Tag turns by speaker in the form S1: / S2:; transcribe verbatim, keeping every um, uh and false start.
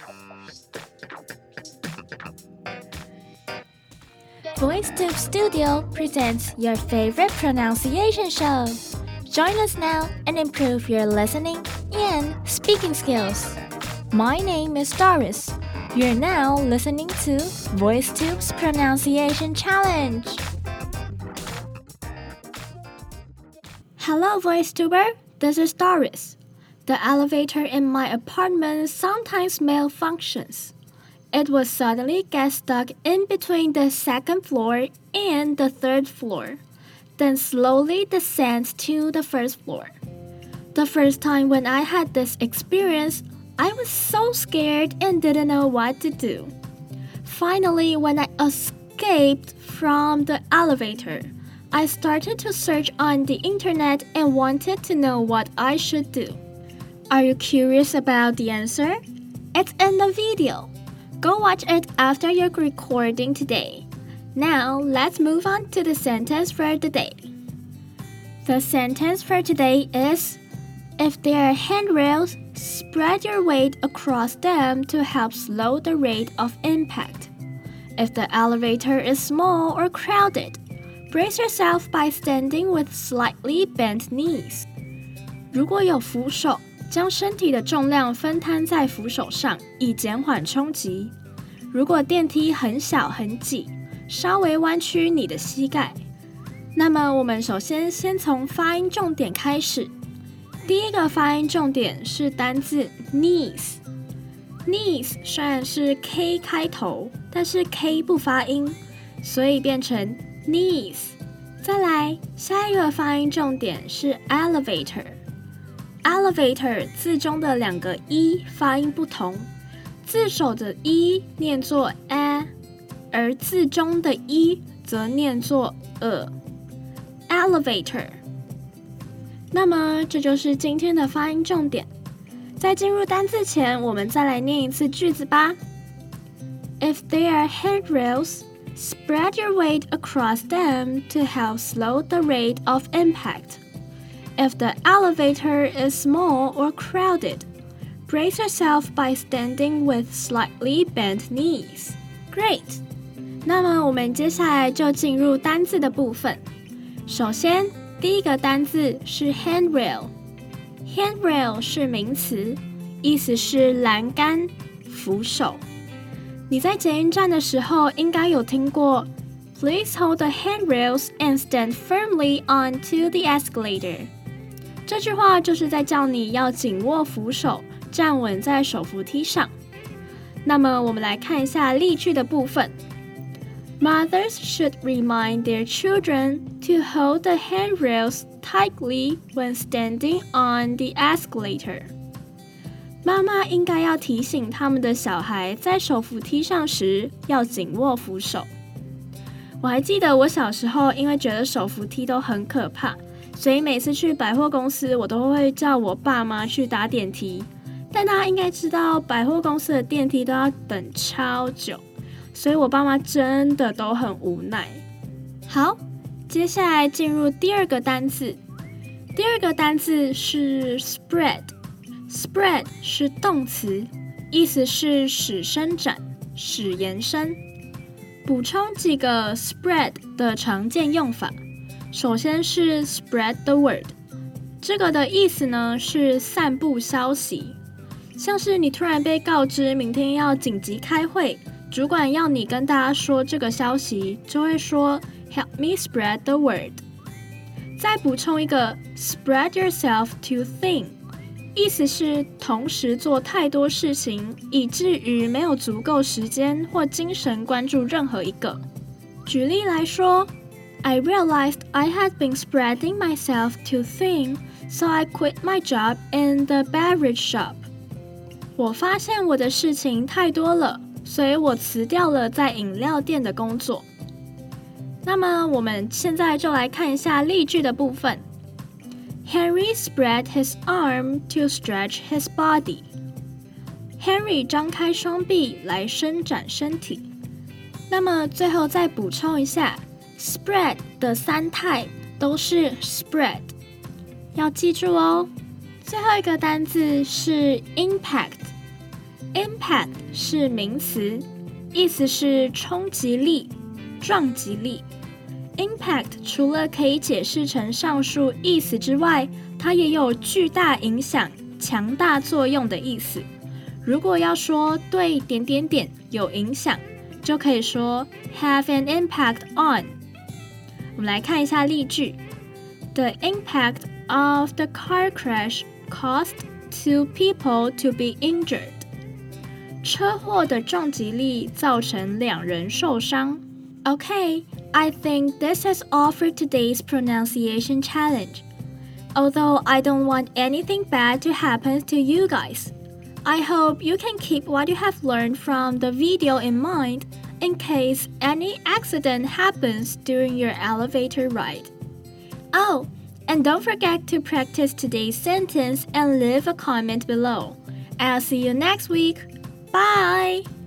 S1: VoiceTube Studio presents your favorite pronunciation show. Join us now and improve your listening and speaking skills. My name is Doris. You're now listening to VoiceTube's Pronunciation Challenge. Hello, VoiceTuber. This is Doris. The elevator in my apartment sometimes malfunctions. It will suddenly get stuck in between the second floor and the third floor, then slowly descends to the first floor. The first time when I had this experience, I was so scared and didn't know what to do. Finally, when I escaped from the elevator, I started to search on the internet and wanted to know what I should do. Are you curious about the answer? It's in the video. Go watch it after your recording today. Now, let's move on to the sentence for the day. The sentence for today is, if there are handrails, spread your weight across them to help slow the rate of impact. If the elevator is small or crowded, brace yourself by standing with slightly bent knees. 如果有扶手，将身体的重量分摊在扶手上，以减缓冲击。如果电梯很小很挤，稍微弯曲你的膝盖。那么我们首先先从发音重点开始。第一个发音重点是单字 knees。knees 虽然是 K 开头，但是 K 不发音，所以变成 knees。再来，下一个发音重点是 elevator。elevator 字中的两个 e 发音不同，字首的 e 念作 a， 而字中的 e 则念作 a。elevator。那么这就是今天的发音重点。在进入单字前，我们再来念一次句子吧。If there are handrails, spread your weight across them to help slow the rate of impact.If the elevator is small or crowded, brace yourself by standing with slightly bent knees. Great! 那么我们接下来就进入单字的部分。首先，第一个单字是 handrail。handrail 是名词，意思是栏杆、扶手。你在捷运站的时候应该有听过 Please hold the handrails and stand firmly onto the escalator.这句话就是在叫你要紧握扶手，站稳在手扶梯上。那么我们来看一下例句的部分。Mothers should remind their children to hold the handrails tightly when standing on the escalator. 妈妈应该要提醒他们的小孩在手扶梯上时要紧握扶手。我还记得我小时候因为觉得手扶梯都很可怕，所以每次去百货公司，我都会叫我爸妈去搭电梯。但大家应该知道，百货公司的电梯都要等超久，所以我爸妈真的都很无奈。好，接下来进入第二个单字。第二个单字是 spread。spread 是动词，意思是使伸展、使延伸。补充几个 spread 的常见用法。首先是 spread the word， 这个的意思呢是散布消息，像是你突然被告知明天要紧急开会，主管要你跟大家说这个消息，就会说 Help me spread the word。 再补充一个 spread yourself too thin， 意思是同时做太多事情，以至于没有足够时间或精神关注任何一个。举例来说I realized I had been spreading myself too thin, so I quit my job in the beverage shop. 我发现我的事情太多了，所以我辞掉了在饮料店的工作。那么我们现在就来看一下例句的部分。Henry spread his arm to stretch his body. Henry 张开双臂来伸展身体。那么最后再补充一下 ，spread 的三态都是 spread， 要记住哦。最后一个单字是 impact， Impact 是名词，意思是冲击力、撞击力。Impact 除了可以解释成上述意思之外，它也有巨大影响、强大作用的意思。如果要说对点点点有影响，就可以说 have an impact on。我们来看一下例句。The impact of the car crash caused two people to be injured. 车祸的撞击力造成两人受伤。Okay, I think this is all for today's pronunciation challenge. Although I don't want anything bad to happen to you guys, I hope you can keep what you have learned from the video in mind in case any accident happens during your elevator ride. Oh, and don't forget to practice today's sentence and leave a comment below. I'll see you next week. Bye!